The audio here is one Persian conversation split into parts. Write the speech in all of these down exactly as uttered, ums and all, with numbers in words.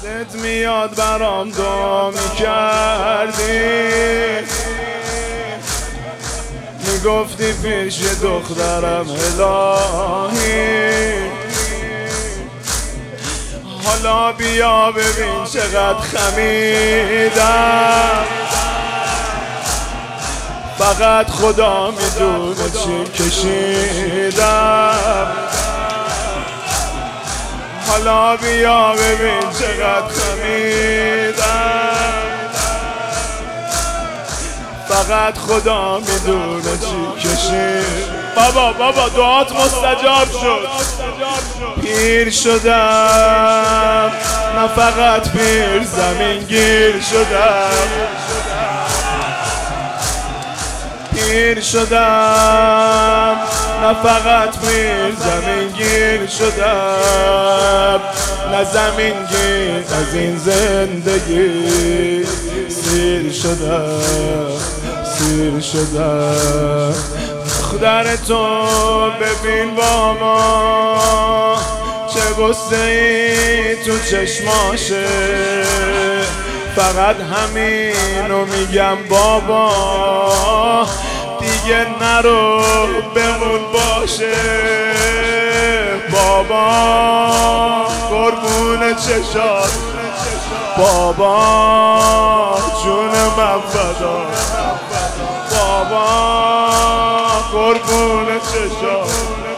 یادت میاد برام دعا میکردی، میگفتی پیش دخترم الهی. حالا بیا ببین چقدر خمیدم، فقط خدا میدونه چی کشیدم. حالا بیا ببین چقدر خمیدم، فقط خدا میدونه چی کشید. بابا بابا دعات مستجاب شد. پیر شدم، نه فقط پیر، زمین گیر شدم. پیر شدم، نه فقط پیر، زمین گیر شدم. نه زمین گیر، از این زندگی سیر شدم، سیر شدم. دختر تو ببین با ما چه غصه ای تو چشماشه، فقط همینو میگم بابا، دیگه نرو بمون باشه. بابا قربون چشات، بابا جون من فدا، بابا قربون چشات.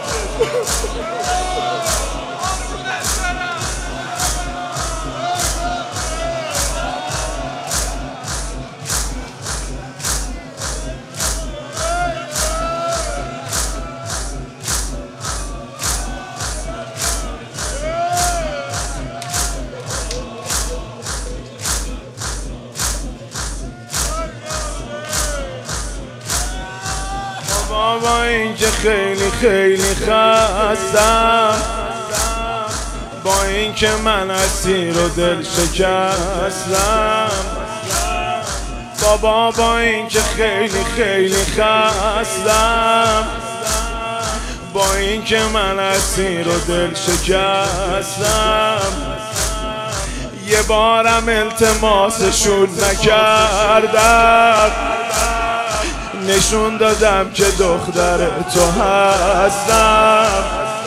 با این که خیلی خیلی خستم، با این که من اسیر و دل شکستم، بابا با این که خیلی خیلی خستم، با این که من اسیر و دل شکستم. یه بارم التماسشون نکردم، نشون دادم که دختر تو هستم.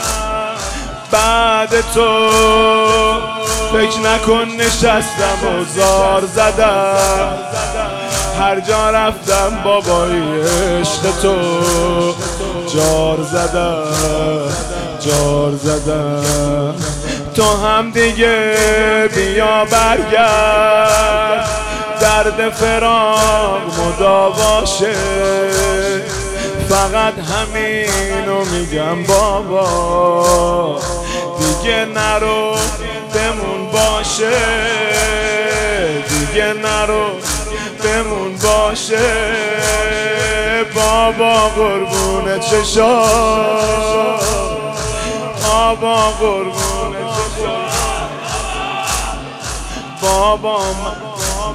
بعد تو فکر نکن نشستم و زار زدم، هر جا رفتم بابای عشق تو جار زدم، جار زدم. تو هم دیگه بیا برگرد، درد فراق مداواشه، فقط همینو میگم بابا، دیگه نرو بمون باشه، دیگه نرو بمون باشه. بابا قربون چشات، بابا قربون چشات، بابا من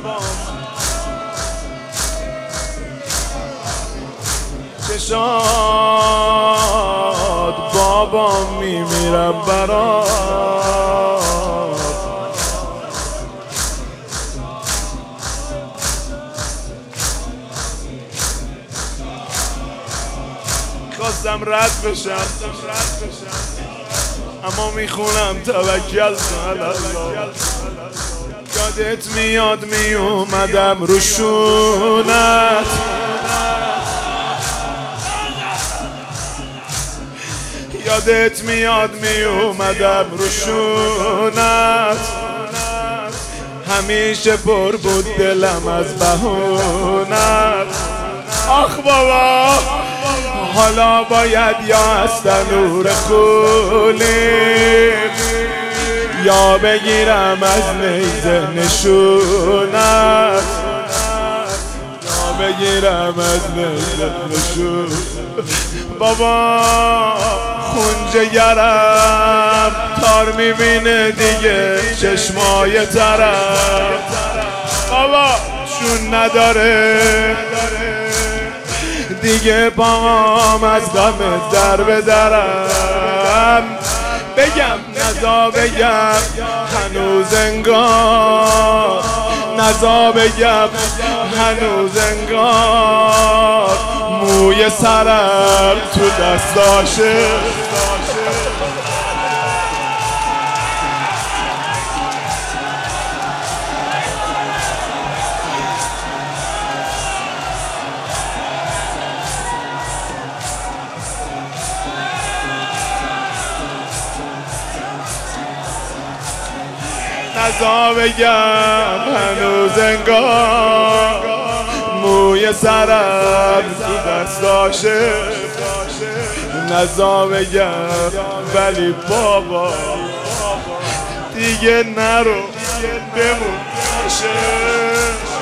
چشات، بابا میمیرم برات. خواستم رد بشم اما میخونم توکل علی الله. یادت میاد میومدم رو شونت، یادت میاد میومدم رو شونت، همیشه پر بود دلم از بهونت. آخ بابا حالا باید یا از تنور خونی، یا بگیرم از نیزه نشونت، یا بگیرم از نیزه نشونت. بابا خونجگرم تار میبینه دیگه چشمای طرف، بابا چون نداره دیگه پاهم از غم در به درم. بگم نزا بگم هنوز انگار، نزا بگم هنوز انگار موی سرم تو دستاشه. نزا بگم هنوز انگار موی سرم تو دستاشه. نزا بگم ولی بابا دیگه نرو بمون باشه.